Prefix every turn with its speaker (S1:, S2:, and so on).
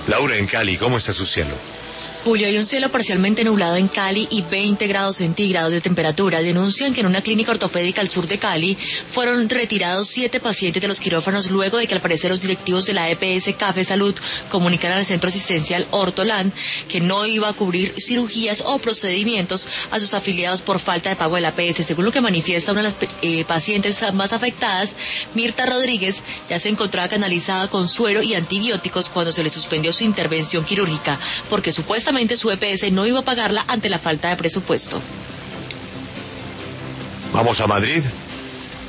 S1: Laura, en Cali, ¿cómo está su cielo?
S2: Julio, hay un cielo parcialmente nublado en Cali y 20 grados centígrados de temperatura. Denuncian que en una clínica ortopédica al sur de Cali fueron retirados 7 pacientes de los quirófanos luego de que al parecer los directivos de la EPS Café Salud comunicaran al centro asistencial Ortolan que no iba a cubrir cirugías o procedimientos a sus afiliados por falta de pago de la APS. Según lo que manifiesta una de las pacientes más afectadas, Mirta Rodríguez, ya se encontraba canalizada con suero y antibióticos cuando se le suspendió su intervención quirúrgica, porque supuestamente su EPS no iba a pagarla ante la falta de presupuesto.
S1: ¿Vamos a Madrid?